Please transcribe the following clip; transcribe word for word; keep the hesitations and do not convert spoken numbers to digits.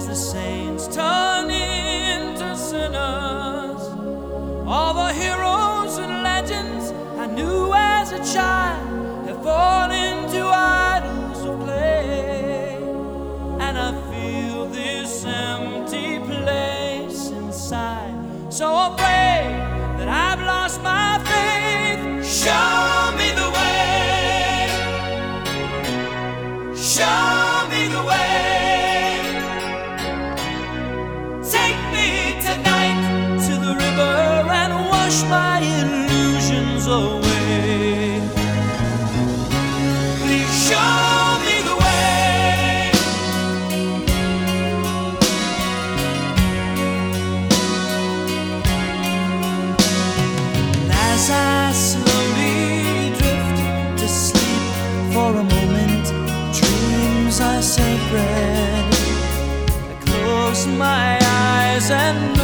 as the saints turn into sinners. All the heroes and legends I knew as a child have fallen into idols of clay, and I feel this empty place inside, so afraid that I've lost my faith. Show me the way, show me the way. Take me tonight to the river and wash my illusions away. Please show me the way. And as I slowly drift to sleep for a moment, dreams are sacred. I close my eyes and